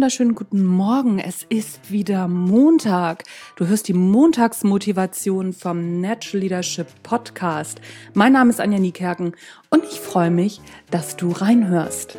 wunderschönen guten Morgen. Es ist wieder Montag. Du hörst die Montagsmotivation vom Natural Leadership Podcast. Mein Name ist Anja Niekerken und ich freue mich, dass du reinhörst.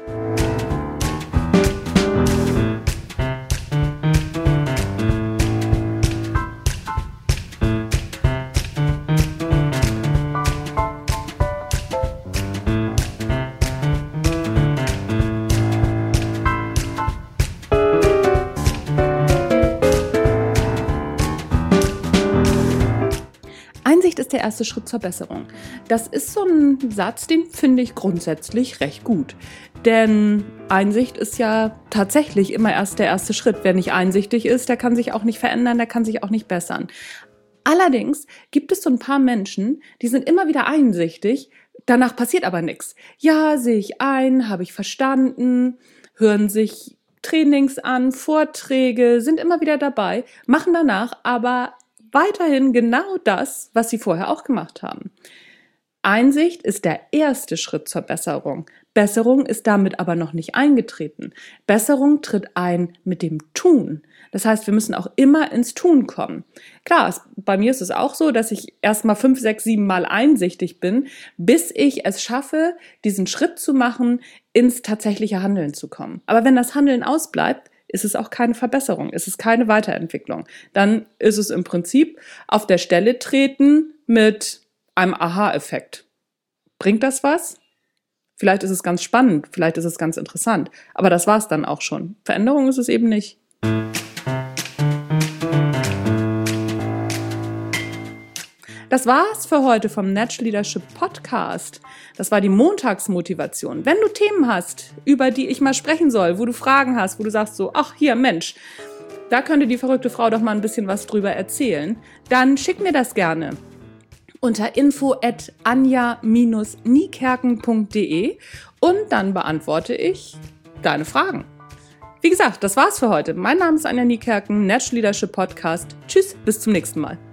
Einsicht ist der erste Schritt zur Besserung. Das ist so ein Satz, den finde ich grundsätzlich recht gut. Denn Einsicht ist ja tatsächlich immer erst der erste Schritt. Wer nicht einsichtig ist, der kann sich auch nicht verändern, der kann sich auch nicht bessern. Allerdings gibt es so ein paar Menschen, die sind immer wieder einsichtig, danach passiert aber nichts. Ja, sehe ich ein, habe ich verstanden, hören sich Trainings an, Vorträge, sind immer wieder dabei, machen danach aber weiterhin genau das, was sie vorher auch gemacht haben. Einsicht ist der erste Schritt zur Besserung. Besserung ist damit aber noch nicht eingetreten. Besserung tritt ein mit dem Tun. Das heißt, wir müssen auch immer ins Tun kommen. Klar, bei mir ist es auch so, dass ich erstmal 5, 6, 7 Mal einsichtig bin, bis ich es schaffe, diesen Schritt zu machen, ins tatsächliche Handeln zu kommen. Aber wenn das Handeln ausbleibt, ist es auch keine Verbesserung, ist es keine Weiterentwicklung. Dann ist es im Prinzip auf der Stelle treten mit einem Aha-Effekt. Bringt das was? Vielleicht ist es ganz spannend, vielleicht ist es ganz interessant, aber das war es dann auch schon. Veränderung ist es eben nicht. Das war's für heute vom Natural Leadership Podcast. Das war die Montagsmotivation. Wenn du Themen hast, über die ich mal sprechen soll, wo du Fragen hast, wo du sagst so, ach hier, Mensch, da könnte die verrückte Frau doch mal ein bisschen was drüber erzählen, dann schick mir das gerne unter info@anja-niekerken.de und dann beantworte ich deine Fragen. Wie gesagt, das war's für heute. Mein Name ist Anja Niekerken, Natural Leadership Podcast. Tschüss, bis zum nächsten Mal.